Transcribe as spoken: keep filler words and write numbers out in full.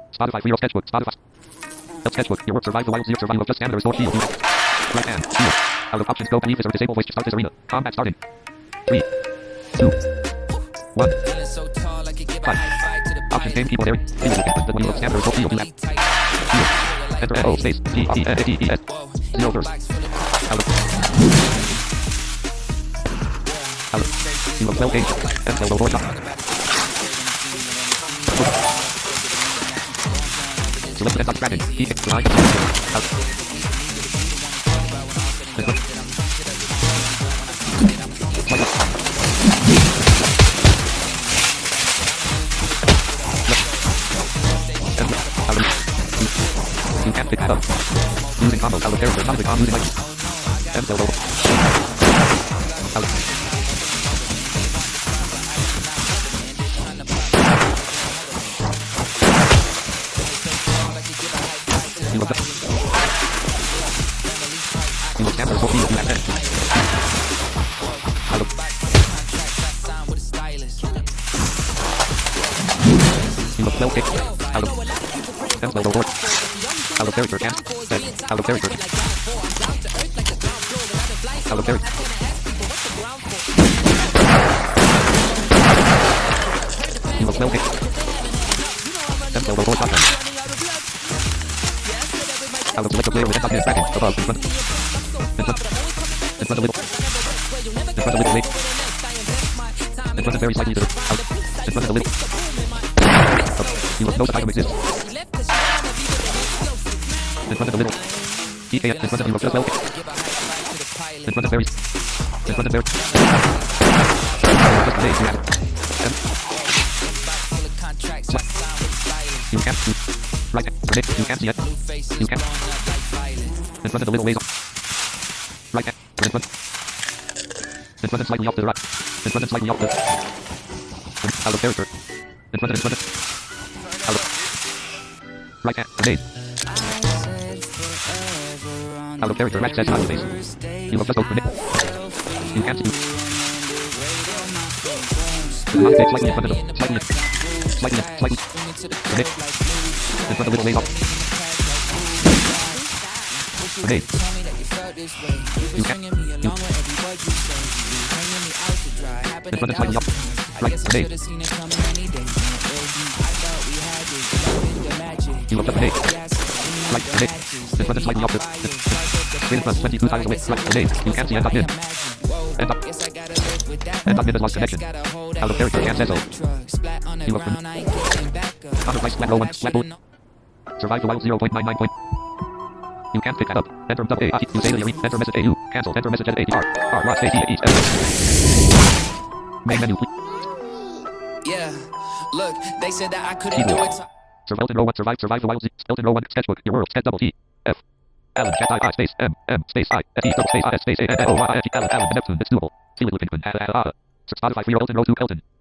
Spotify free sketchbook. Spotify. Help sketchbook. Your work survive the wild zero survival of just scan the restore field. Right hand. Shield. Out of options. Go leave this or disable voice to start this arena. Combat starting. Three. Two. One. Five. Options game keyboard area. Field will get the window of scan the restore field. Left. Shield. Enter O space. G E N T E S. Zero first. Out of. Out of. Single spell page. And spell voice. Select the top strategy. Key X line. Out. You can't pick that up. Using combos out of character. Not the com using items. And so low. Out. You look up. You look after four fields in that head. Out of. You look well kicked. Out of. And so low. Out of character, can set. Out of character. Out of character. You will smell it. And so low shotgun. Out of select a player with X tracking. Above, in front. In front. In front a little. In front a little late. In front of very slightly to the out. In front of a little. Up. You will know that item exists. In front of the little. E K S in front of you just well. In front of very. In front of very. Just today you have it. And. You can't see. Right. Predict. You can't see it. You can't. In front of the little ways off. Right. In front. In front and slightly off to the right. In front and slightly off to the. Out of character. In front and in front of. Out of. Right. Grenade. Out of character, right set out of base. You have just opened it. You can't see. The mouse is slightly in front of them. Slightly in. Slightly in. Slightly. Grenade. In front of little ways off. Grenade. You can't. You. In front of slightly off. Right. Grenade. You have just grenade. Right. Grenade. In front of slightly off. In front, twenty-two tiles away. Right, grenade. You can't see end up mid. End up. End up mid has lost connection. Out of character, can't settle. You have been. Counter price, flat row one, flat bullet. Survive the wild zero point nine nine point. You can't pick that up. Enter W A. You say the arena. Enter message A U. Cancel. Enter message A T R. R. Watch A T H. Main menu, please. Yeah. Look, they said that I couldn't do it. Survive in row one. Survive. Survive the wild z. Skeleton row one. Sketchbook. Your world. Head double T. F. Alan, chat I, I, space, M, M, space, I, S, E, double space, I, S, space, A, N, O, Y, F, Alan, Alan, Neptune, it's doable. See it, Lupin, Spotify, free, roll in row two, Kelton.